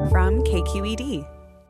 from KQED.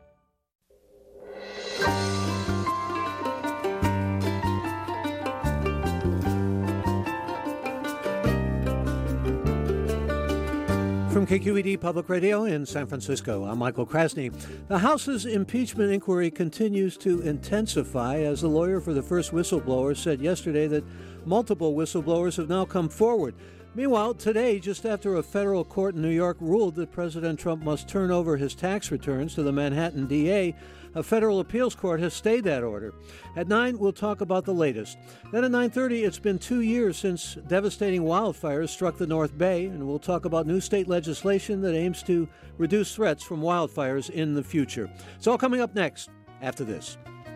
From KQED Public Radio in San Francisco, I'm Michael Krasny. The House's impeachment inquiry continues to intensify as the lawyer for the first whistleblower said yesterday that multiple whistleblowers have now come forward. Meanwhile, today, just after a federal court in New York ruled that President Trump must turn over his tax returns to the Manhattan DA, a federal appeals court has stayed that order. At 9, we'll talk about the latest. Then at 9:30, it's been 2 years since devastating wildfires struck the North Bay, and we'll talk about new state legislation that aims to reduce threats from wildfires in the future. It's all coming up next after this.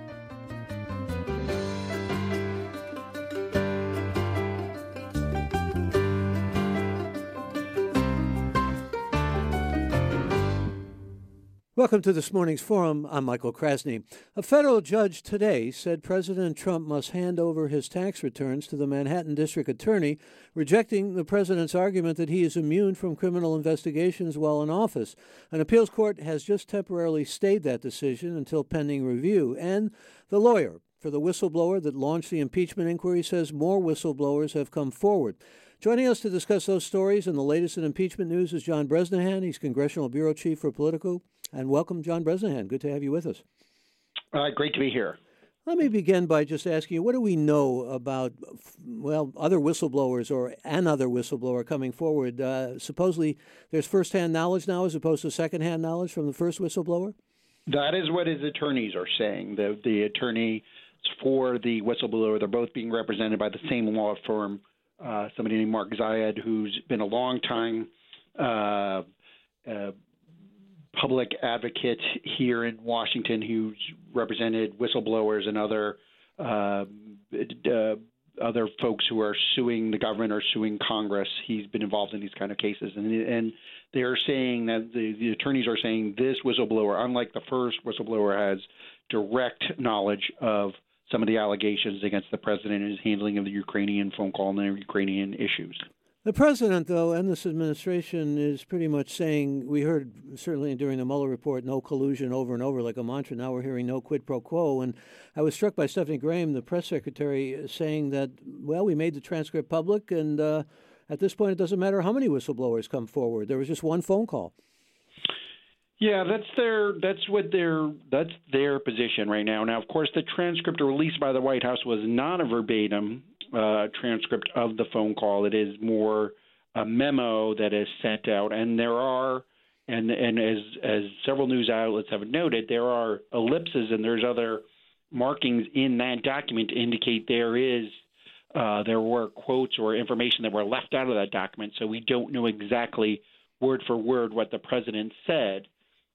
Welcome to this morning's forum. I'm Michael Krasny. A federal judge today said President Trump must hand over his tax returns to the Manhattan District Attorney, rejecting the president's argument that he is immune from criminal investigations while in office. An appeals court has just temporarily stayed that decision until pending review. And the lawyer for the whistleblower that launched the impeachment inquiry says more whistleblowers have come forward. Joining us to discuss those stories and the latest in impeachment news is John Bresnahan. He's Congressional Bureau Chief for Politico. And welcome, John Bresnahan. Good to have you with us. Great to be here. Let me begin by just asking you, what do we know about, other whistleblowers or another whistleblower coming forward? Supposedly there's firsthand knowledge now as opposed to secondhand knowledge from the first whistleblower? That is what his attorneys are saying. The attorney for the whistleblower, they're both being represented by the same law firm, somebody named Mark Zayed, who's been a long time public advocate here in Washington, who's represented whistleblowers and other folks who are suing the government or suing Congress. He's been involved in these kind of cases, and they're saying that the attorneys are saying this whistleblower, unlike the first whistleblower, has direct knowledge of some of the allegations against the president and his handling of the Ukrainian phone call and the Ukrainian issues. The president, though, and this administration is pretty much saying, we heard certainly during the Mueller report, no collusion over and over like a mantra. Now we're hearing no quid pro quo. And I was struck by Stephanie Graham, the press secretary, saying that, we made the transcript public, and at this point it doesn't matter how many whistleblowers come forward. There was just one phone call. Yeah, that's their position right now. Now, of course, the transcript released by the White House was not a verbatim transcript of the phone call. It is more a memo that is sent out, and there are, and as several news outlets have noted, there are ellipses and there's other markings in that document to indicate there were quotes or information that were left out of that document. So we don't know exactly word for word what the president said.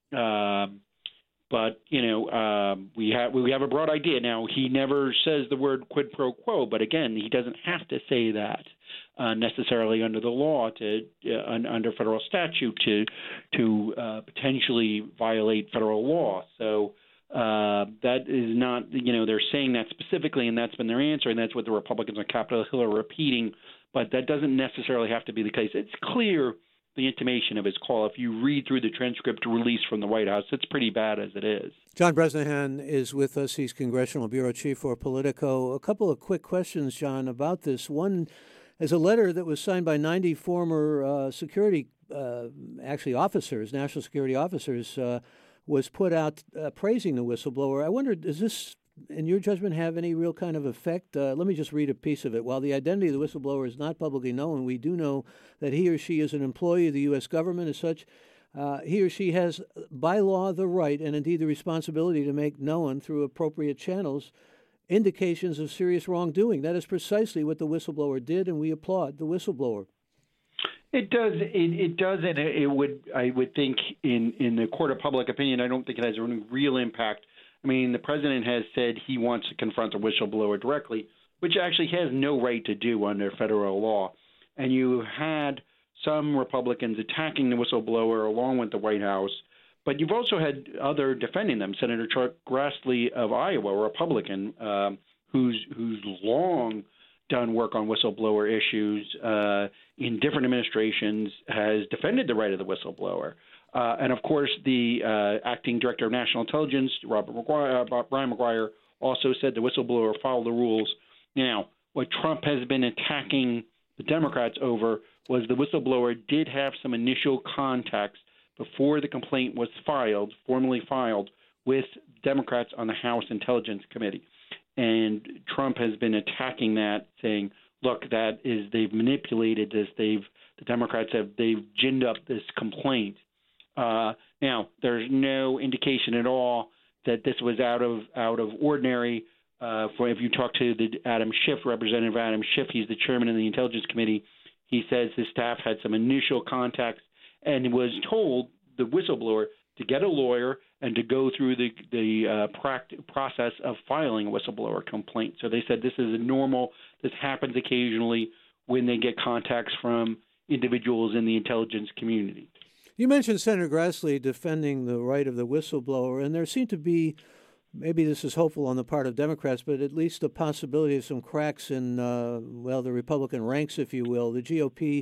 But, we have a broad idea. Now, he never says the word quid pro quo, but again, he doesn't have to say that necessarily under the law under federal statute to potentially violate federal law. So that is not, they're saying that specifically, and that's been their answer, and that's what the Republicans on Capitol Hill are repeating. But that doesn't necessarily have to be the case. It's clear the intimation of his call. If you read through the transcript released from the White House, it's pretty bad as it is. John Bresnahan is with us. He's Congressional Bureau Chief for Politico. A couple of quick questions, John, about this. One is a letter that was signed by 90 former security officers, national security officers, was put out praising the whistleblower. I wondered, does this, in your judgment, have any real kind of effect? Let me just read a piece of it. While the identity of the whistleblower is not publicly known, we do know that he or she is an employee of the U.S. government. As such, he or she has, by law, the right and indeed the responsibility to make known through appropriate channels indications of serious wrongdoing. That is precisely what the whistleblower did, and we applaud the whistleblower. It does. It does, and it would. I would think in the court of public opinion, I don't think it has any real impact. I mean, the president has said he wants to confront a whistleblower directly, which actually has no right to do under federal law. And you had some Republicans attacking the whistleblower along with the White House, but you've also had other defending them. Senator Chuck Grassley of Iowa, a Republican, who's long done work on whistleblower issues in different administrations, has defended the right of the whistleblower. And, of course, the acting director of national intelligence, Brian McGuire, also said the whistleblower followed the rules. Now, what Trump has been attacking the Democrats over was the whistleblower did have some initial contacts before the complaint was formally filed, with Democrats on the House Intelligence Committee. And Trump has been attacking that, saying, look, they've manipulated this. The Democrats they've ginned up this complaint. Now, there's no indication at all that this was out of ordinary. If you talk to Adam Schiff, Representative Adam Schiff, he's the chairman of the Intelligence Committee. He says his staff had some initial contacts and was told, the whistleblower, to get a lawyer and to go through the process of filing a whistleblower complaint. So they said this is this happens occasionally when they get contacts from individuals in the intelligence community. You mentioned Senator Grassley defending the right of the whistleblower, and there seemed to be, maybe this is hopeful on the part of Democrats, but at least a possibility of some cracks in, the Republican ranks, if you will. The GOP,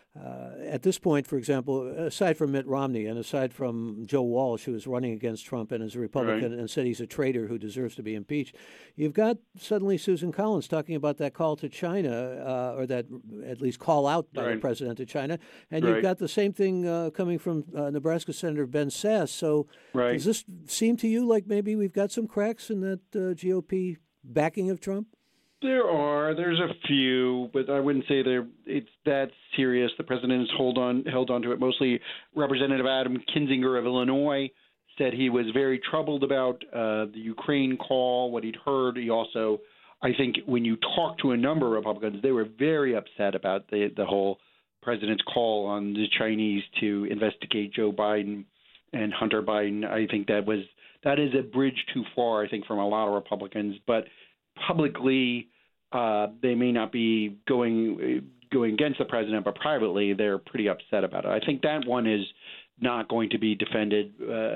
at this point, for example, aside from Mitt Romney and aside from Joe Walsh, who is running against Trump and is a Republican right, and said he's a traitor who deserves to be impeached, you've got suddenly Susan Collins talking about that call to China, or that at least call out by right, the president to China. And right, you've got the same thing coming from Nebraska Senator Ben Sasse. So right. does this seem to you like maybe we've got some cracks in that GOP backing of Trump? There's a few, but I wouldn't say it's that serious. The president has held on to it mostly. Representative Adam Kinzinger of Illinois said he was very troubled about the Ukraine call, what he'd heard. He also, I think, when you talk to a number of Republicans, they were very upset about the whole president's call on the Chinese to investigate Joe Biden and Hunter Biden. I think that is a bridge too far, I think, from a lot of Republicans. But publicly, they may not be going against the president, but privately they're pretty upset about it. I think that one is not going to be defended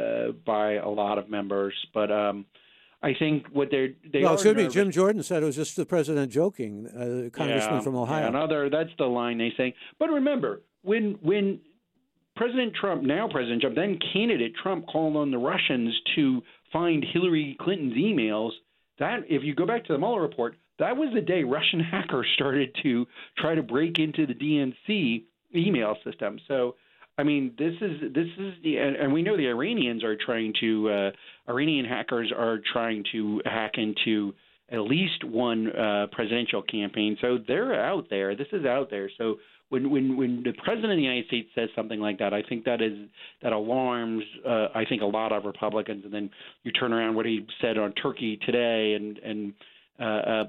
by a lot of members. But I think what they well, are excuse me, Jim Jordan said it was just the president joking, congressman from Ohio. Yeah, that's the line they say. But remember, when President Trump, then candidate Trump, called on the Russians to find Hillary Clinton's emails, that, if you go back to the Mueller report, that was the day Russian hackers started to try to break into the DNC email system. So, I mean, this is and we know the Iranians are trying to Iranian hackers are trying to hack into at least one presidential campaign. So they're out there. This is out there. So when the president of the United States says something like that, I think that alarms I think a lot of Republicans. And then you turn around what he said on Turkey today, and I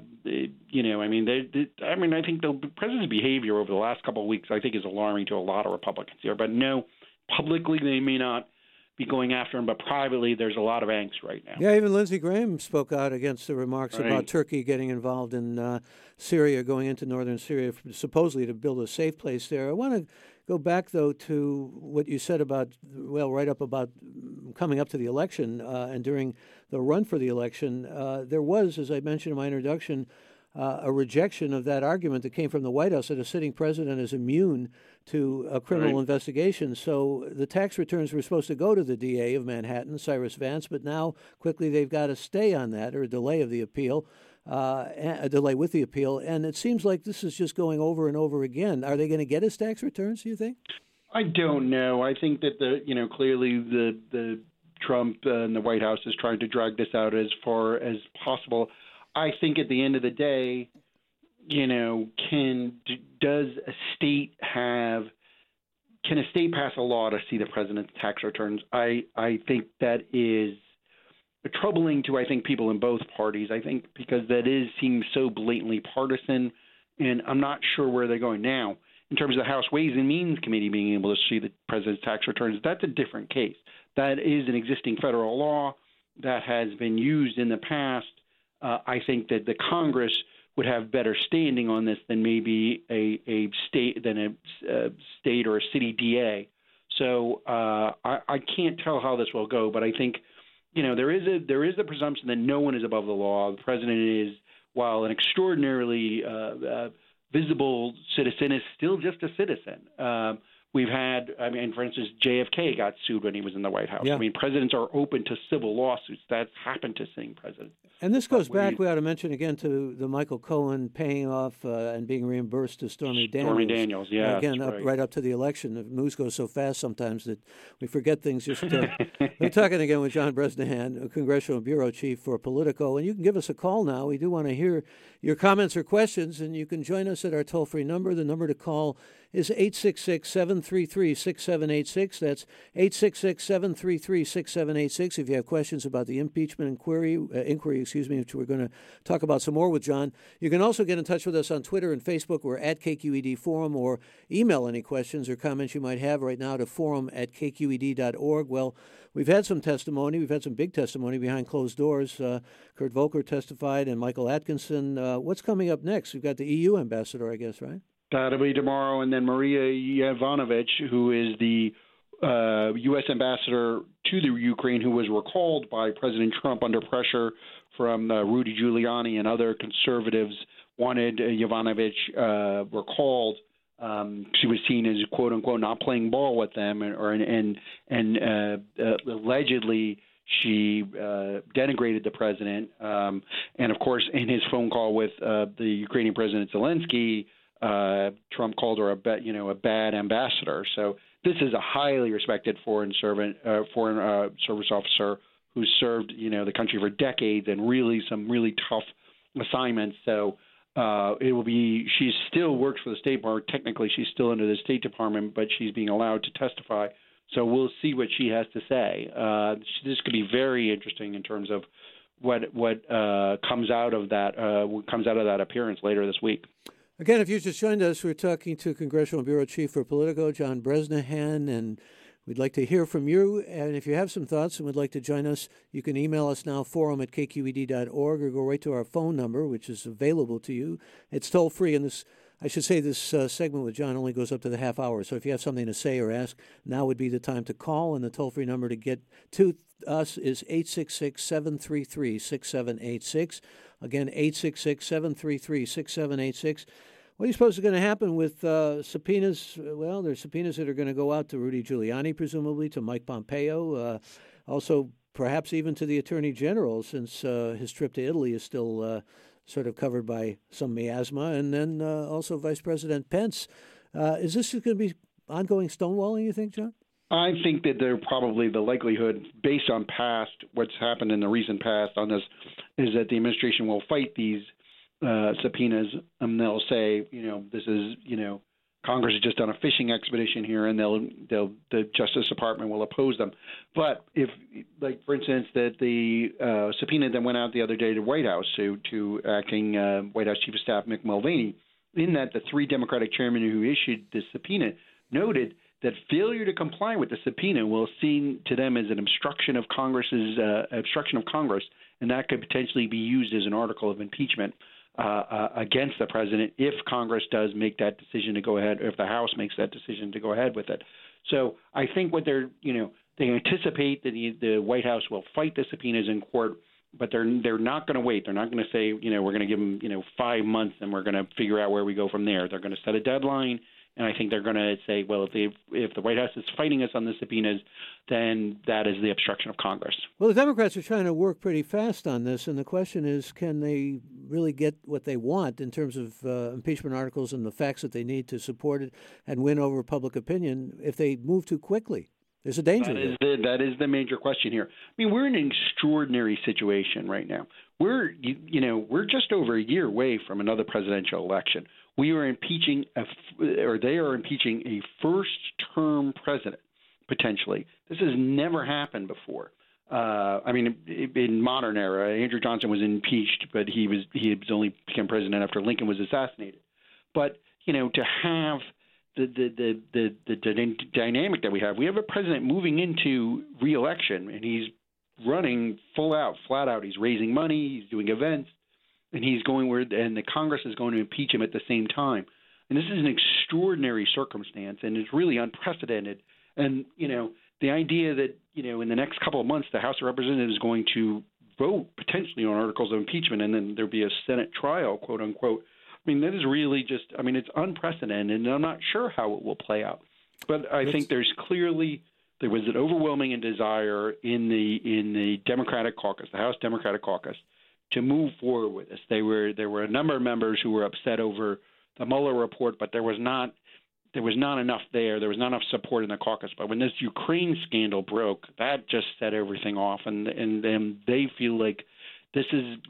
think the president's behavior over the last couple of weeks, I think, is alarming to a lot of Republicans here. But no, publicly they may not be going after him, but privately there's a lot of angst right now. Yeah, even Lindsey Graham spoke out against the remarks about Turkey getting involved in Syria, going into northern Syria, supposedly to build a safe place there. I want to go back, though, to what you said about, right up about coming up to the election and during the run for the election. There was, as I mentioned in my introduction, a rejection of that argument that came from the White House that a sitting president is immune to a criminal investigation. So the tax returns were supposed to go to the DA of Manhattan, Cyrus Vance, but now quickly they've got a stay on that, or a delay of the appeal, a delay with the appeal. And it seems like this is just going over and over again. Are they going to get his tax returns, do you think? I don't know. I think that clearly the Trump and the White House is trying to drag this out as far as possible. I think at the end of the day, does a state pass a law to see the president's tax returns? I think that is troubling to, I think, people in both parties. I think because seems so blatantly partisan, and I'm not sure where they're going now. In terms of the House Ways and Means Committee being able to see the president's tax returns, that's a different case. That is an existing federal law that has been used in the past. I think that the Congress would have better standing on this than maybe a state or a city DA. So I can't tell how this will go, but I think there is a presumption that no one is above the law. The president is while an extraordinarily visible citizen is still just a citizen. We've had, for instance, JFK got sued when he was in the White House. Yeah. Presidents are open to civil lawsuits. That's happened to sitting presidents. And this goes back, we ought to mention again, to the Michael Cohen paying off and being reimbursed to Stormy Daniels. Stormy Daniels, yeah. Again, right up to the election. The news goes so fast sometimes that we forget things. We're talking again with John Bresnahan, a Congressional Bureau Chief for Politico. And you can give us a call now. We do want to hear your comments or questions, and you can join us at our toll-free number. The number to call is 866-733-6786. That's 866-733-6786. If you have questions about the impeachment inquiry, which we're going to talk about some more with John. You can also get in touch with us on Twitter and Facebook. We're at KQED Forum, or email any questions or comments you might have right now to forum@kqed.org. Well, we've had some testimony. We've had some big testimony behind closed doors. Kurt Volker testified and Michael Atkinson. What's coming up next? We've got the EU ambassador, I guess, right? That'll be tomorrow, and then Maria Yovanovitch, who is the U.S. ambassador to the Ukraine, who was recalled by President Trump under pressure from Rudy Giuliani and other conservatives, wanted Yovanovitch recalled. She was seen as, quote unquote, not playing ball with them, and allegedly she denigrated the president. And of course, in his phone call with the Ukrainian President Zelensky, Trump called her a bad ambassador. So this is a highly respected foreign service officer who served the country for decades and some really tough assignments. So it will be. She still works for the State Department. Technically, she's still under the State Department, but she's being allowed to testify. So we'll see what she has to say. This could be very interesting in terms of what comes out of that appearance later this week. Again, if you just joined us, we're talking to Congressional Bureau Chief for Politico, John Bresnahan, and we'd like to hear from you. And if you have some thoughts and would like to join us, you can email us now, forum@kqed.org, or go right to our phone number, which is available to you. It's toll-free, and this segment with John only goes up to the half hour. So if you have something to say or ask, now would be the time to call, and the toll-free number to get to us is 866-733-6786. Again, 866-733-6786. What do you suppose is going to happen with subpoenas? Well, there's subpoenas that are going to go out to Rudy Giuliani, presumably, to Mike Pompeo, also perhaps even to the Attorney General, since his trip to Italy is still sort of covered by some miasma, and then also Vice President Pence. Is this going to be ongoing stonewalling, you think, John? I think that there probably the likelihood, based on what's happened in the recent past on this, is that the administration will fight these subpoenas, and they'll say, this is, Congress has just done a fishing expedition here, and the Justice Department will oppose them. But if, like, for instance, that the subpoena that went out the other day to White House to acting White House Chief of Staff Mick Mulvaney, in that the three Democratic chairmen who issued the subpoena noted that failure to comply with the subpoena will seen to them as an obstruction of Congress, and that could potentially be used as an article of impeachment against the president if Congress does make that decision to go ahead, or if the House makes that decision to go ahead with it. So I think what they anticipate that the White House will fight the subpoenas in court, but they're not going to wait. They're not going to say, we're going to give them, 5 months and we're going to figure out where we go from there. They're going to set a deadline. And I think they're going to say, well, if the White House is fighting us on the subpoenas, then that is the obstruction of Congress. Well, the Democrats are trying to work pretty fast on this, and the question is, can they really get what they want in terms of impeachment articles and the facts that they need to support it and win over public opinion if they move too quickly? There's a danger. That is the major question here. I mean, we're in an extraordinary situation right now. We're just over a year away from another presidential election. They are impeaching a first-term president, potentially. This has never happened before. In modern era, Andrew Johnson was impeached, but he only became president after Lincoln was assassinated. But to have the dynamic that we have a president moving into re-election, and he's running flat out. He's raising money, he's doing events, and he's going and the Congress is going to impeach him at the same time. And this is an extraordinary circumstance, and it's really unprecedented. And the idea that in the next couple of months the House of Representatives is going to vote potentially on articles of impeachment, and then there'd be a Senate trial, quote unquote. I mean, that is really just, I mean, it's unprecedented, and I'm not sure how it will play out. But I think there was an overwhelming desire in the Democratic caucus, the House Democratic caucus, to move forward with this. There were a number of members who were upset over the Mueller report, but there was not enough there. There was not enough support in the caucus. But when this Ukraine scandal broke, that just set everything off, and they feel like this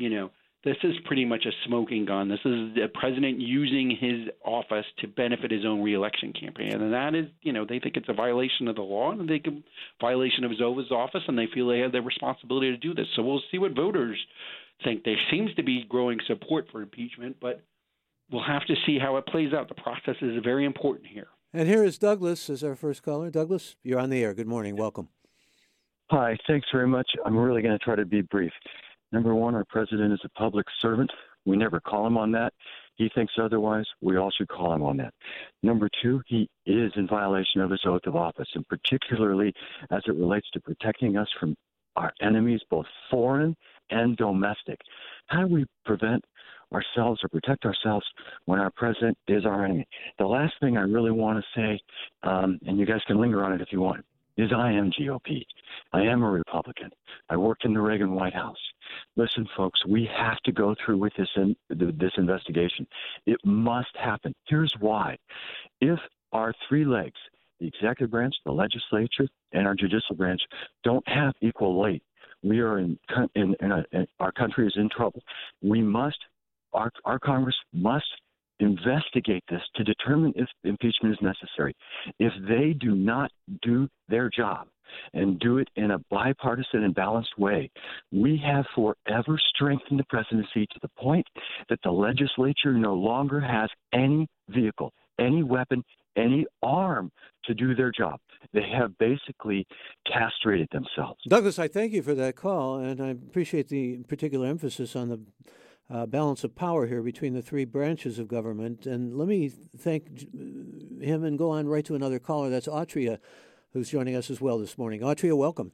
is pretty much a smoking gun. This is a president using his office to benefit his own reelection campaign, and that is, they think it's a violation of the law, and a violation of his office, and they feel they have the responsibility to do this. So we'll see what voters think. There seems to be growing support for impeachment, but we'll have to see how it plays out. The process is very important here. And here is Douglas as our first caller. Douglas, you're on the air. Good morning. Welcome. Hi. Thanks very much. I'm really going to try to be brief. Number one, our president is a public servant. We never call him on that. He thinks otherwise. We all should call him on that. Number two, he is in violation of his oath of office, and particularly as it relates to protecting us from our enemies, both foreign and domestic. How do we prevent ourselves or protect ourselves when our president is our enemy? The last thing I really want to say, and you guys can linger on it if you want, is I am GOP. I am a Republican. I worked in the Reagan White House. Listen, folks, we have to go through with this investigation. It must happen. Here's why. If our three legs, the executive branch, the legislature, and our judicial branch, don't have equal weight, we are our country is in trouble. We must, our Congress must investigate this to determine if impeachment is necessary. If they do not do their job and do it in a bipartisan and balanced way, we have forever strengthened the presidency to the point that the legislature no longer has any vehicle, any weapon, any arm to do their job. They have basically castrated themselves. Douglas, I thank you for that call, and I appreciate the particular emphasis on the balance of power here between the three branches of government. And let me thank him and go on right to another caller. That's Autria, who's joining us as well this morning. Autria, welcome.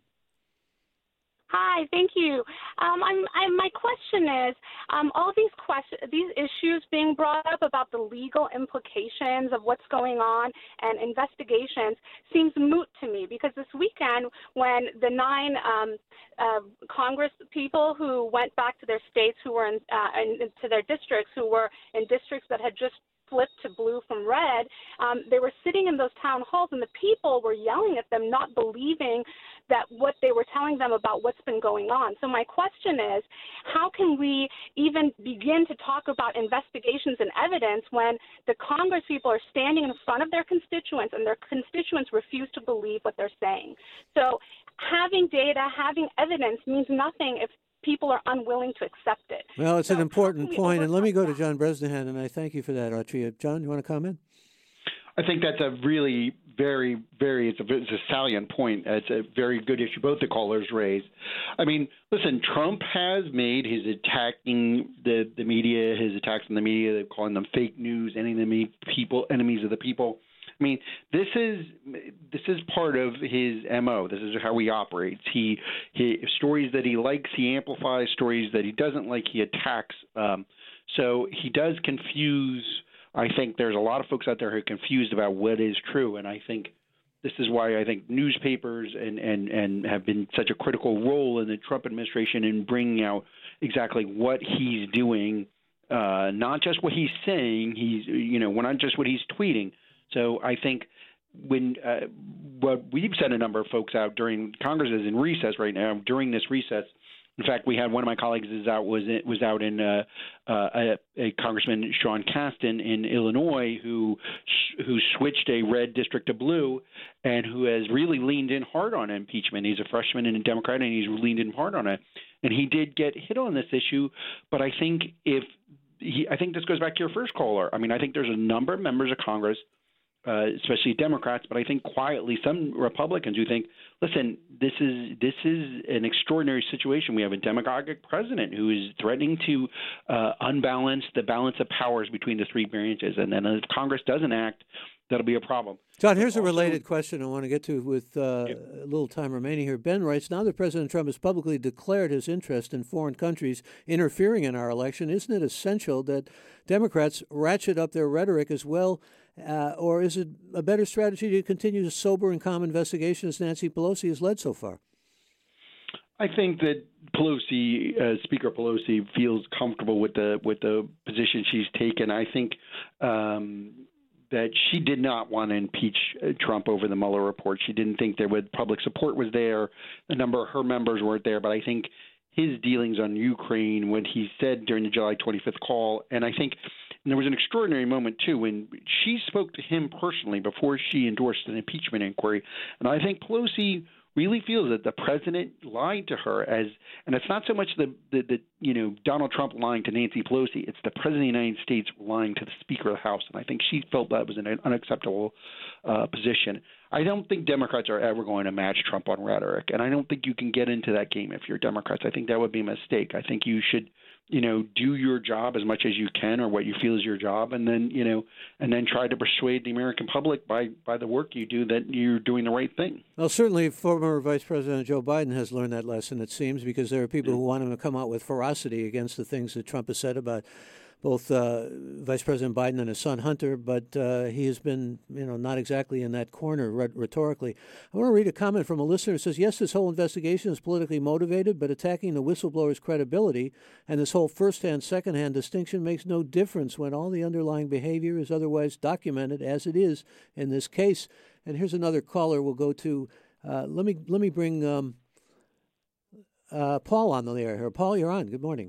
Hi, thank you. My question is, all these issues being brought up about the legal implications of what's going on and investigations seems moot to me, because this weekend when the 9 Congress people who went back to their states, who were to their districts, who were in districts that had just flipped to blue from red, they were sitting in those town halls, and the people were yelling at them, not believing that what they were telling them about what's been going on. So my question is, how can we even begin to talk about investigations and evidence when the Congress people are standing in front of their constituents and their constituents refuse to believe what they're saying? So having data, having evidence means nothing if people are unwilling to accept it. Well, it's an important point, and let me go to John Bresnahan, and I thank you for that, Autria. John, you want to comment? I think that's a really very, very, it's a salient point. It's a very good issue both the callers raised. I mean, listen, Trump has made his attacking the media, his attacks on the media, they're calling them fake news, enemies of the people. I mean, this is part of his MO. This is how he operates. He stories that he likes, he amplifies. Stories that he doesn't like, he attacks. So he does confuse. I think there's a lot of folks out there who are confused about what is true, and I think this is why I think newspapers and have been such a critical role in the Trump administration in bringing out exactly what he's doing, not just what he's saying. Not just what he's tweeting. So I think when what we've sent a number of folks out during Congress is in recess right now. During this recess, in fact, we had one of my colleagues was out in a Congressman Sean Casten in Illinois who switched a red district to blue and who has really leaned in hard on impeachment. He's a freshman and a Democrat, and he's leaned in hard on it. And he did get hit on this issue, but I think I think this goes back to your first caller. I mean, I think there's a number of members of Congress, especially Democrats, but I think quietly some Republicans who think, listen, this is an extraordinary situation. We have a demagogic president who is threatening to unbalance the balance of powers between the three branches, and then if Congress doesn't act, that'll be a problem. John, here's a related question I want to get to with a little time remaining here. Ben writes, now that President Trump has publicly declared his interest in foreign countries interfering in our election, isn't it essential that Democrats ratchet up their rhetoric as well? Or is it a better strategy to continue the sober and calm investigation as Nancy Pelosi has led so far? I think that Speaker Pelosi feels comfortable with the position she's taken. I think that she did not want to impeach Trump over the Mueller report. She didn't think public support was there. A number of her members weren't there. But I think his dealings on Ukraine, what he said during the July 25th call, and I think there was an extraordinary moment, too, when she spoke to him personally before she endorsed an impeachment inquiry. And I think Pelosi really feels that the president lied to her and it's not so much the Donald Trump lying to Nancy Pelosi, it's the president of the United States lying to the Speaker of the House. And I think she felt that was an unacceptable position. I don't think Democrats are ever going to match Trump on rhetoric, and I don't think you can get into that game if you're Democrats. I think that would be a mistake. I think you should do your job as much as you can, or what you feel is your job, and then try to persuade the American public by the work you do that you're doing the right thing. Well, certainly former Vice President Joe Biden has learned that lesson, it seems, because there are people who want him to come out with ferocity against the things that Trump has said about both Vice President Biden and his son Hunter, but he has been, not exactly in that corner rhetorically. I want to read a comment from a listener who says, yes, this whole investigation is politically motivated, but attacking the whistleblower's credibility and this whole first-hand, second-hand distinction makes no difference when all the underlying behavior is otherwise documented, as it is in this case. And here's another caller we'll go to. Let me bring Paul on the air here. Paul, you're on. Good morning.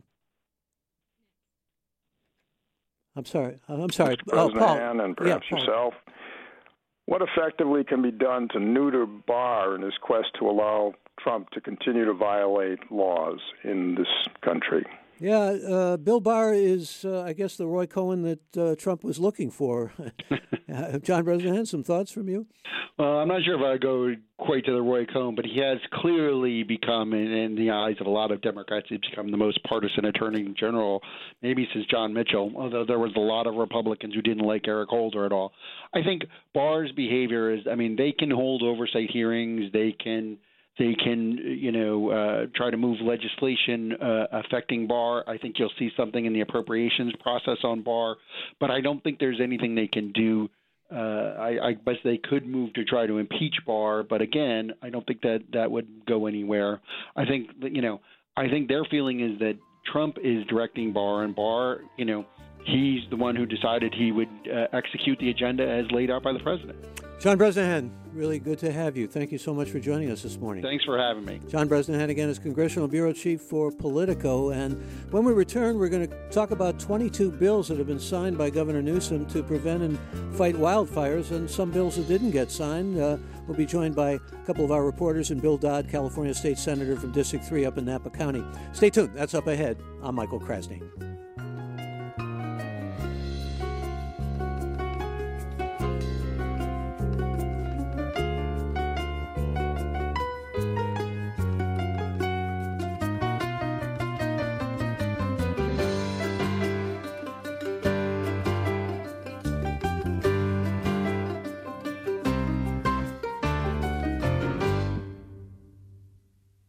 I'm sorry. Mr. President, Paul. and perhaps yourself. What effectively can be done to neuter Barr in his quest to allow Trump to continue to violate laws in this country? Yeah, Bill Barr is, I guess, the Roy Cohn that Trump was looking for. John Bresnahan, some thoughts from you? I'm not sure if I go quite to the Roy Cohn, but he has clearly become, in the eyes of a lot of Democrats, he's become the most partisan attorney general, maybe since John Mitchell, although there was a lot of Republicans who didn't like Eric Holder at all. I think Barr's behavior is, they can hold oversight hearings, they can try to move legislation affecting Barr. I think you'll see something in the appropriations process on Barr, but I don't think there's anything they can do. I guess they could move to try to impeach Barr, but again, I don't think that would go anywhere. I think their feeling is that Trump is directing Barr, and Barr, he's the one who decided he would execute the agenda as laid out by the president. John Bresnahan, really good to have you. Thank you so much for joining us this morning. Thanks for having me. John Bresnahan, again, is Congressional Bureau Chief for Politico. And when we return, we're going to talk about 22 bills that have been signed by Governor Newsom to prevent and fight wildfires, and some bills that didn't get signed. We'll be joined by a couple of our reporters and Bill Dodd, California State Senator from District 3 up in Napa County. Stay tuned. That's up ahead. I'm Michael Krasny.